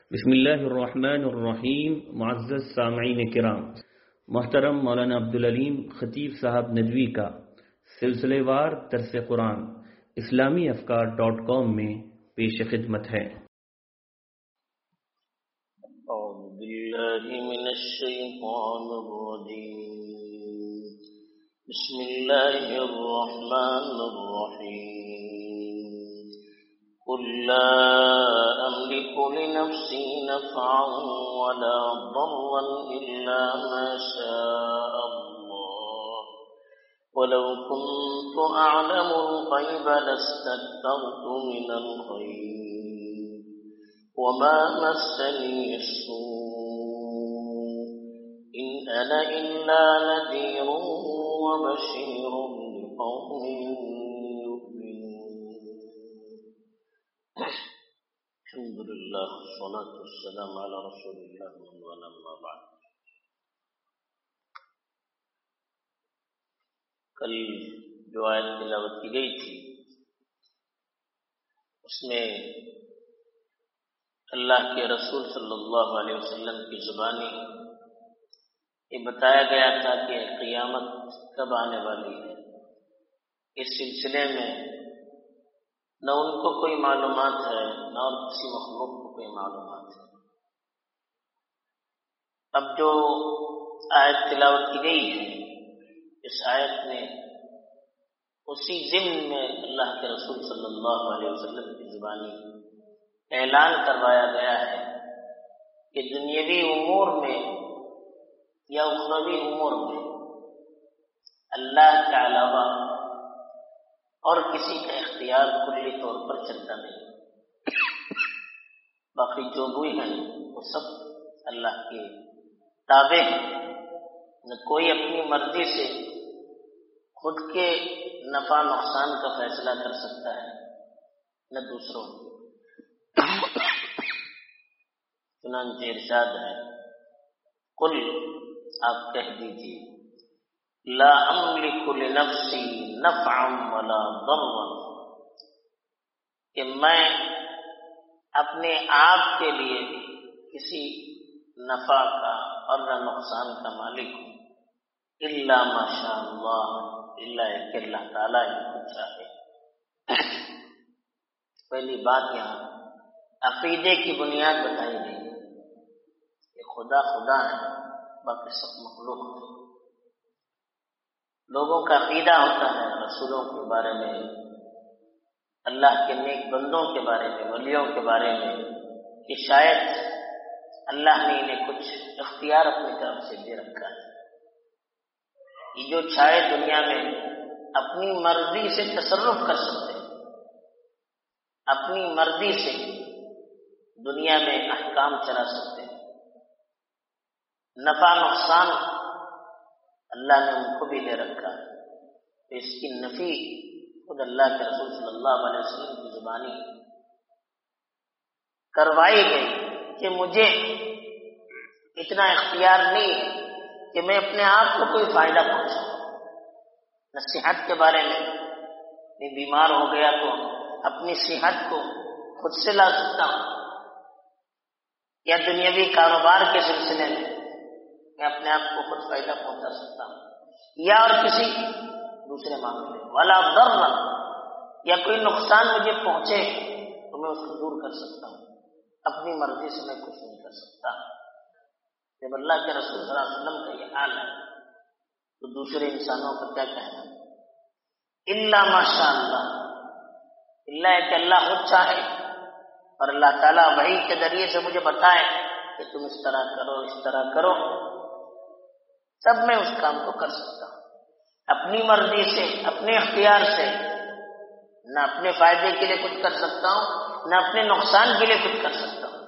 بسم اللہ الرحمن الرحیم. معزز سامعین کرام، محترم مولانا عبدالعلیم خطیب صاحب ندوی کا سلسلے وار درس قرآن اسلامی افکار.com میں پیش خدمت ہے. اعوذ باللہ من الشیطان الرجیم. بسم اللہ الرحمن الرحیم. قل لا أملك لنفسي نفعا ولا ضرا إلا ما شاء الله ولو كنت أعلم الغيب لاستكثرت من الخير وما مسني السوء إن أنا إلا نذير وبشير لقوم الحمد للہ والصلاة والسلام علی رسول اللہ اما بعد. کل جو آیت تلاوت کی گئی تھی اس میں اللہ کے رسول صلی اللہ علیہ وسلم کی زبانی یہ بتایا گیا تھا کہ قیامت کب آنے والی ہے. اس سلسلے میں نہ ان کو کوئی معلومات ہے نہ اور کسی مخلوق کو کوئی معلومات ہے. اب جو آیت تلاوت کی گئی ہے اس آیت میں اسی ضمن میں اللہ کے رسول صلی اللہ علیہ وسلم کی زبانی اعلان کروایا گیا ہے کہ دنیاوی امور میں یا اخروی امور میں اللہ کے علاوہ اور کسی کا اختیار کلی طور پر چلتا نہیں. باقی جو بھی ہیں وہ سب اللہ کے تابع ہیں. نہ کوئی اپنی مرضی سے خود کے نفع نقصان کا فیصلہ کر سکتا ہے نہ دوسروں. چنانچہ ارشاد ہے قل آپ کہہ دیجیے لا املک لنفسی نفعا ولا ضرا کہ میں اپنے آپ کے لیے کسی نفع کا اور نہ نقصان کا مالک ہوں الا ما شاء اللہ الا کہ اللہ تعالیٰ ہی کچھ چاہے. پہلی بات یہاں عقیدے کی بنیاد بتائی گئی کہ خدا خدا ہے باقی سب مخلوق ہے. لوگوں کا عقیدہ ہوتا ہے رسولوں کے بارے میں، اللہ کے نیک بندوں کے بارے میں، ولیوں کے بارے میں کہ شاید اللہ نے انہیں کچھ اختیار اپنی طرف سے دے رکھا ہے. یہ جو چاہے دنیا میں اپنی مرضی سے تصرف کر سکتے ہیں، اپنی مرضی سے دنیا میں احکام چلا سکتے ہیں. نفع نقصان اللہ نے ان کو بھی دے رکھا ہے. تو اس کی نفی خود اللہ کے رسول صلی اللہ علیہ وسلم کی زبانی کروائی گئی کہ مجھے اتنا اختیار نہیں ہے کہ میں اپنے آپ کو کوئی فائدہ پہنچاؤں. صحت کے بارے میں بیمار ہو گیا تو اپنی صحت کو خود سے لا سکتا ہوں، یا دنیاوی کاروبار کے سلسلے میں اپنے آپ کو خود فائدہ پہنچا سکتا ہوں، یا اور کسی دوسرے معاملے والا ضرر یا کوئی نقصان مجھے پہنچے تو میں اس کو دور کر سکتا ہوں. اپنی مرضی سے میں کچھ نہیں کر سکتا. جب اللہ کے رسول صلی اللہ علیہ وسلم کا یہ حال ہے تو دوسرے انسانوں کا کیا کہنا؟ الا ماشاء اللہ، اللہ ہے کہ اللہ خود چاہے اور اللہ تعالیٰ وحی کے ذریعے سے مجھے بتائے کہ تم اس طرح کرو اس طرح کرو، تب میں اس کام کو کر سکتا ہوں. اپنی مرضی سے اپنے اختیار سے نہ اپنے فائدے کے لیے کچھ کر سکتا ہوں نہ اپنے نقصان کے لیے کچھ کر سکتا ہوں،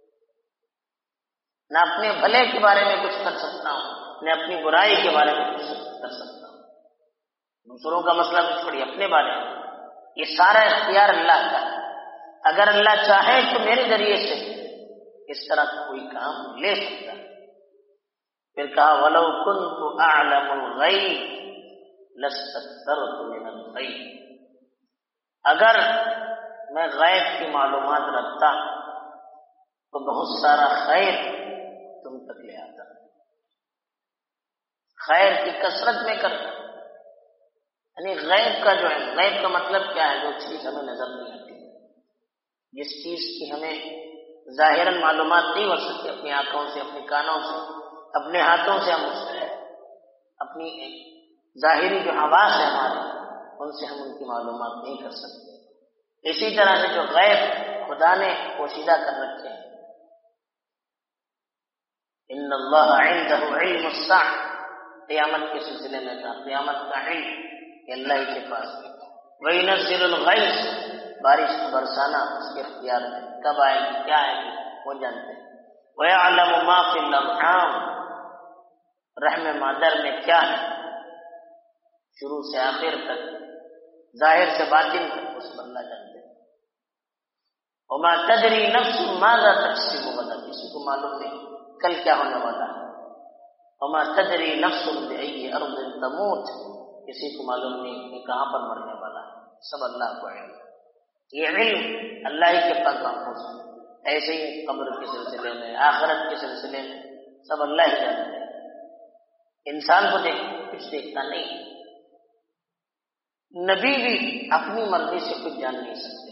نہ اپنے بھلے کے بارے میں کچھ کر سکتا ہوں نہ اپنی برائی کے بارے میں کچھ کر سکتا ہوں. دوسروں کا مسئلہ کچھ پڑی اپنے بارے میں یہ سارا اختیار اللہ کا ہے. اگر اللہ چاہے تو میرے ذریعے سے اس طرح کا کوئی کام لے سکتا ہے. پھر کہا وَلَوْ كُنْتُ أَعْلَمُ الْغَيْبَ لَاسْتَكْثَرْتُ مِنَ الْخَيْرِ، اگر میں غیب کی معلومات رکھتا تو بہت سارا خیر تم تک لے آتا، خیر کی کثرت میں کرتا۔ یعنی غیب کا جو ہے، غیب کا مطلب کیا ہے؟ جو چیز ہمیں نظر نہیں آتی، جس چیز کی ہمیں ظاہراً معلومات نہیں ہو سکتی، اپنی آنکھوں سے، اپنے کانوں سے، اپنے ہاتھوں سے ہم اس سے اپنی ظاہری جو حواس ہے ہمارے، ان سے ہم ان کی معلومات نہیں کر سکتے۔ اسی طرح سے جو غیب خدا نے پوشیدہ کر رکھے ہیں، ان اللہ عنده علم الساعہ، قیامت کے سلسلے میں کہا قیامت کا علم یہ اللہ ہی کے پاس ہے۔ وَيُنَزِّلُ الْغَيْثَ، بارش برسانا اس کے اختیار میں، کب آئے گی کیا آئے گی وہ جانتے ہیں۔ وَيَعْلَمُ مَا فِي الْأَرْحَامِ، رحم مادر میں کیا ہے، شروع سے آخر تک، ظاہر سے باطن تک، اس پر اللہ جانتے ہیں۔ وَمَا تَدْرِي نَفْسٌ مَاذَا تَكْسِبُ غَدًا، کسی کو معلوم نہیں کل کیا ہونے والا ہے۔ وَمَا تَدْرِي نَفْسٌ بِأَيِّ أَرْضٍ تَمُوتُ، کسی کو معلوم نہیں کہ کہاں پر مرنے والا ہے، سب اللہ کو علم۔ یہ علم اللہ ہی کے پاس محفوظ ہے۔ ایسے ہی قبر کے سلسلے میں، آخرت کے سلسلے میں سب اللہ ہی جانتے ہیں۔ انسان کو کچھ دیکھتا نہیں، نبی بھی اپنی مرضی سے کچھ جان نہیں سکتے۔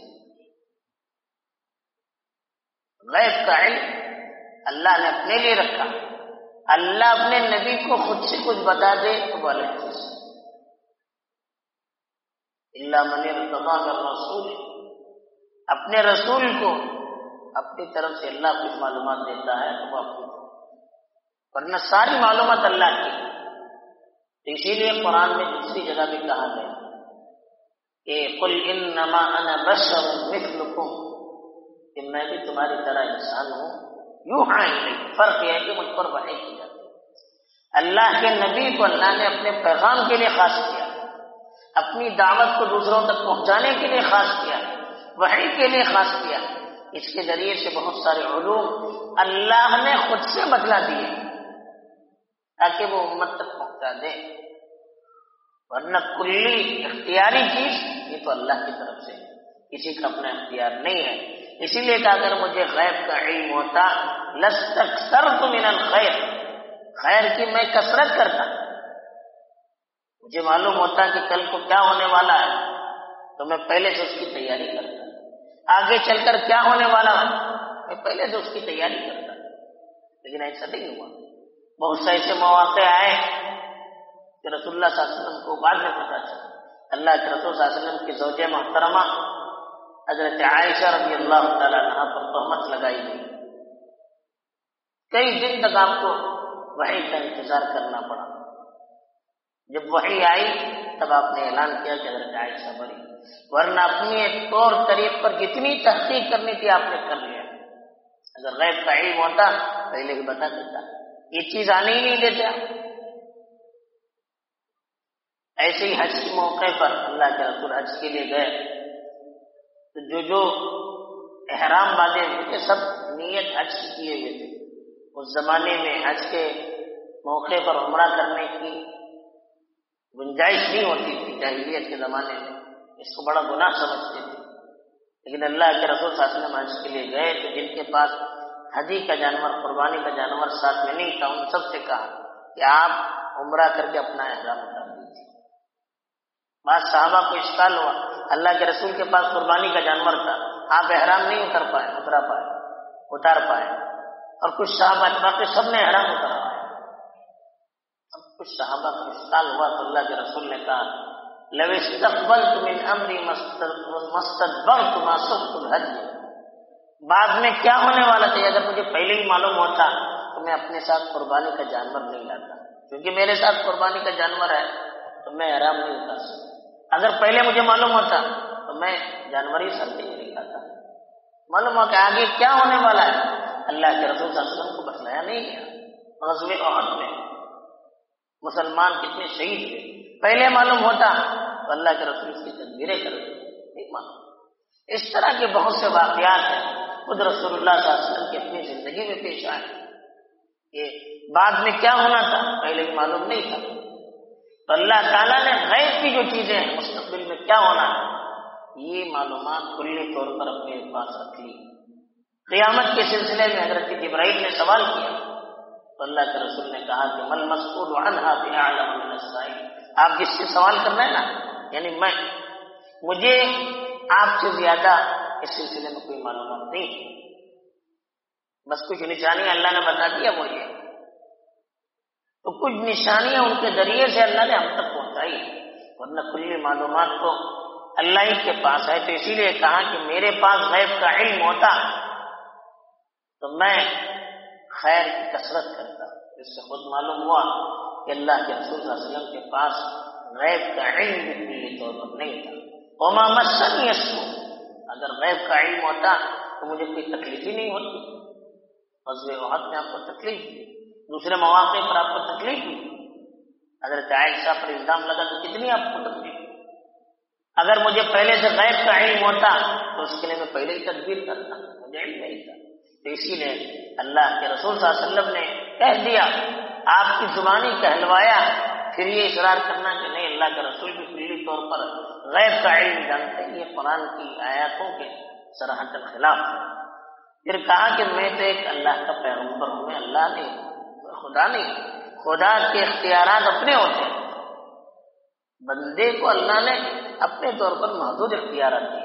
غیب کا علم اللہ نے اپنے لیے رکھا، اللہ اپنے نبی کو خود سے کچھ بتا دے تو وہ الگ چیز ہے۔ الا من ارتضى من رسول، اپنے رسول کو اپنی طرف سے اللہ کچھ معلومات دیتا ہے تو وہ اپنی، ورنہ ساری معلومات اللہ کی۔ تو اسی لیے قرآن میں دوسری جگہ بھی کہا گیا کہ قل انما انا بشر مثلکم، کہ میں بھی تمہاری طرح انسان ہوں، یوحی الی، فرق یہ ہے کہ مجھ پر وحی کی جاتی ہے۔ اللہ کے نبی کو اللہ نے اپنے پیغام کے لیے خاص کیا، اپنی دعوت کو دوسروں تک پہنچانے کے لیے خاص کیا، وحی کے لیے خاص کیا۔ اس کے ذریعے سے بہت سارے علوم اللہ نے خود سے بتلا دیے تاکہ وہ امت تک پہنچا دے، ورنہ کلی اختیاری چیز یہ تو اللہ کی طرف سے، کسی کا اپنا اختیار نہیں ہے۔ اسی لیے کہ اگر مجھے غیب کا علم ہوتا لستکثرت من الخیر، خیر کی میں کثرت کرتا، مجھے معلوم ہوتا کہ کل کو کیا ہونے والا ہے تو میں پہلے سے اس کی تیاری کرتا، آگے چل کر کیا ہونے والا ہے میں پہلے سے اس کی تیاری کرتا، لیکن ایسا نہیں ہوا۔ بہت سے ایسے مواقع آئے کہ رسول اللہ صلی اللہ علیہ وسلم کو بعد میں پتا چلا، اللہ کے رسول صلی اللہ علیہ وسلم کی زوجہ محترمہ حضرت عائشہ رضی اللہ تعالیٰ عنہا پر تہمت لگائی گئی، کئی دن تک آپ کو وحی کا انتظار کرنا پڑا۔ جب وحی آئی تب آپ نے اعلان کیا کہ حضرت عائشہ بری، ورنہ اپنی ایک طور طریق پر جتنی تحقیق کرنی تھی آپ نے کر لیا۔ اگر غیب کا علم ہوتا پہلے ہی بتا دیتا، یہ چیز آنے ہی نہیں دیتے آپ۔ ایسے ہی حج کے موقع پر اللہ کے رسول حج کے لیے گئے تو جو احرام باندھے ہوئے تھے سب نیت حج کی کیے ہوئے تھے۔ اس زمانے میں حج کے موقع پر عمرہ کرنے کی گنجائش نہیں ہوتی تھی، جاہلیت کے زمانے میں اس کو بڑا گناہ سمجھتے تھے، لیکن اللہ کے رسول صلی اللہ علیہ وسلم حج کے لیے گئے تو جن کے پاس حدی کا جانور، قربانی کا جانور ساتھ میں نہیں تھا، ان سب سے کہا کہ آپ عمرہ کر کے اپنا احرام اتار دیجیے۔ بعض صحابہ کو اشکال ہوا، اللہ کے رسول کے پاس قربانی کا جانور تھا، آپ احرام نہیں اتار پائے، اور کچھ صحابہ باقی سب نے احرام اتارا ہے۔ اب کچھ صحابہ کو اشکال ہوا تو اللہ کے رسول نے کہا لو استقبلت من امری مستدبرت ما سقت الهدي، بعد میں کیا ہونے والا تھا اگر مجھے پہلے ہی معلوم ہوتا تو میں اپنے ساتھ قربانی کا جانور نہیں لاتا، کیونکہ میرے ساتھ قربانی کا جانور ہے تو میں احرام نہیں اتار سکتا۔ اگر پہلے مجھے معلوم ہوتا تو میں جانور ہی سر کے نہیں لاتا۔ معلوم ہو کہ آگے کیا ہونے والا ہے، اللہ کے رسول صلی اللہ علیہ وسلم کو بتلایا نہیں گیا۔ غزوہ احد میں مسلمان کتنے شہید ہوئے، پہلے معلوم ہوتا تو اللہ کے رسول اس کی تدبیریں کر نہیں معلوم۔ اس طرح کے بہت سے واقعات ہیں خود رسول اللہ صلی اللہ علیہ وسلم کی اپنی زندگی میں پیش آئے کہ بعد میں کیا ہونا تھا پہلے ہی معلوم نہیں تھا۔ تو اللہ تعالیٰ نے غیب کی جو چیزیں ہیں مستقبل میں کیا ہونا ہے یہ معلومات کلی طور پر اپنے پاس رکھ لی۔ قیامت کے سلسلے میں حضرت جبرائیل نے سوال کیا تو اللہ کے رسول نے کہا کہ مل مسئول عنہا بأعلم من السائل، آپ جس سے سوال کر رہے ہیں نا، یعنی مجھے آپ سے زیادہ اس سلسلے میں کوئی معلومات نہیں، بس کچھ نشانیاں اللہ نے بتا دیا وہ یہ، تو کچھ نشانیاں ان کے ذریعے سے اللہ نے ہم تک پہنچائی، ورنہ کلی معلومات تو اللہ ہی کے پاس ہے۔ تو اسی لیے کہا کہ میرے پاس غیب کا علم ہوتا تو میں خیر کی کثرت کرتا۔ اس سے خود معلوم ہوا کہ اللہ کے رسول صلی اللہ علیہ وسلم کے پاس غیب کا علم بھی کلی طور پر نہیں تھا۔ وما مسنی السوء، اگر غیب کا علم ہوتا تو مجھے کوئی تکلیف ہی نہیں ہوتی۔ غزوہ احد میں آپ کو تکلیف دی، دوسرے مواقع پر آپ کو تکلیف دی، حضرت عائشہ پر الزام لگا تو کتنی آپ کو تکلیف دی۔ اگر مجھے پہلے سے غیب کا علم ہوتا تو اس کے لیے میں پہلے ہی تدبیر کرتا، مجھے علم نہیں تھا۔ تو اسی لیے اللہ کے رسول صلی اللہ علیہ وسلم نے کہہ دیا، آپ کی زبانی کہلوایا، پھر یہ اصرار کرنا کہ نہیں اللہ کے رسول بھی کلی طور پر غیب کا علم جانتے ہیں، یہ قرآن کی آیاتوں کے صراحتاً خلاف ہے۔ پھر کہا کہ میں تو ایک اللہ کا پیغمبر ہوں، میں اللہ نہیں، خدا نہیں، خدا کے اختیارات اپنے ہوتے ہیں، بندے کو اللہ نے اپنے طور پر محدود اختیارات دیے۔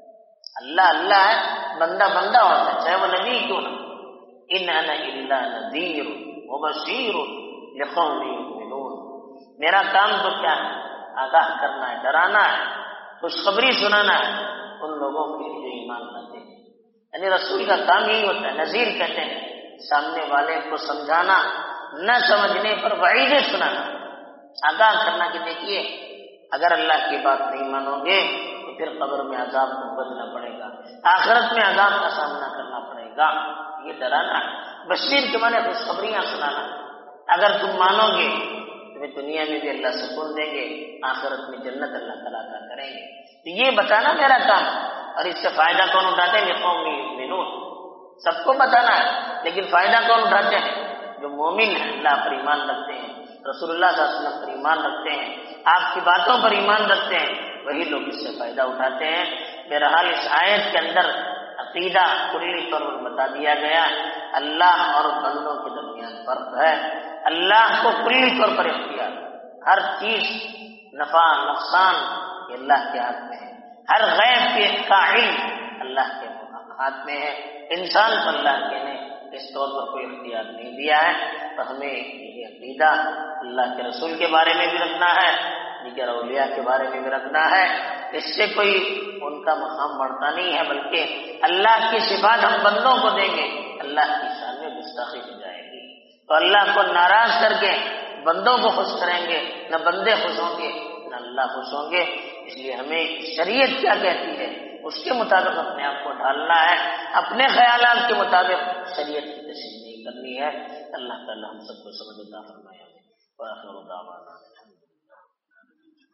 اللہ اللہ ہے، بندہ بندہ ہوتا ہے، چاہے وہ نبی کیوں نہ۔ ان انا الا نذیر وبشیر لقوم یؤمنون، میرا کام تو کیا ہے؟ آگاہ کرنا ہے، ڈرانا ہے، خوشخبری سنانا ہے ان لوگوں کے لیے جو ایمان لاتے ہیں۔ یعنی رسول کا کام یہی ہوتا ہے، نذیر کہتے ہیں سامنے والے کو سمجھانا، نہ سمجھنے پر وعیدیں سنانا، آگاہ کرنا کہ دیکھیے اگر اللہ کی بات نہیں مانو گے تو پھر قبر میں عذاب کو بدلنا پڑے گا، آخرت میں عذاب کا سامنا کرنا پڑے گا، یہ ڈرانا ہے۔ بشیر کے معنی خوشخبریاں سنانا، اگر تم مانو گے تمہیں دنیا میں بھی اللہ سکون دیں گے، آخرت میں جنت اللہ تعالیٰ عطا کریں گے۔ تو یہ بتانا میرا کام، اور اس سے فائدہ کون اٹھاتے ہیں؟ قوم یؤمنون، سب کو بتانا ہے، لیکن فائدہ کون اٹھاتے ہیں؟ جو مومن ہیں، اللہ پر ایمان رکھتے ہیں، رسول اللہ صلی اللہ علیہ وسلم پر ایمان رکھتے ہیں، آپ کی باتوں پر ایمان رکھتے ہیں، وہی لوگ اس سے فائدہ اٹھاتے ہیں۔ بہرحال اس آیت کے اندر عقیدہ کلی طور پر بتا دیا گیا، اللہ اور بندوں کے درمیان فرق ہے۔ اللہ کو کلی طور پر اختیار، ہر چیز نفع نقصان یہ اللہ کے ہاتھ میں ہے، ہر غیب کا علم اللہ کے ہاتھ میں ہے، انسان کو اللہ کے نے اس طور پر کوئی اختیار نہیں دیا ہے۔ تو ہمیں یہ عقیدہ اللہ کے رسول کے بارے میں بھی رکھنا ہے، دیگر اولیاء کے بارے میں بھی رکھنا ہے، اس سے کوئی ان کا مقام بڑھتا نہیں ہے، بلکہ اللہ کی صفات ہم بندوں کو دیں گے، اللہ کی شان میں گستاخی ہو جائے گی۔ تو اللہ کو ناراض کر کے بندوں کو خوش کریں گے، نہ بندے خوش ہوں گے نہ اللہ خوش ہوں گے۔ اس لیے ہمیں شریعت کیا کہتی ہے اس کے مطابق اپنے آپ کو ڈھالنا ہے، اپنے خیالات کے مطابق شریعت کی تشریح نہیں کرنی ہے۔ اللہ تعالی ہم سب کو سمجھ عطا فرمائے۔ وآخر دعوانا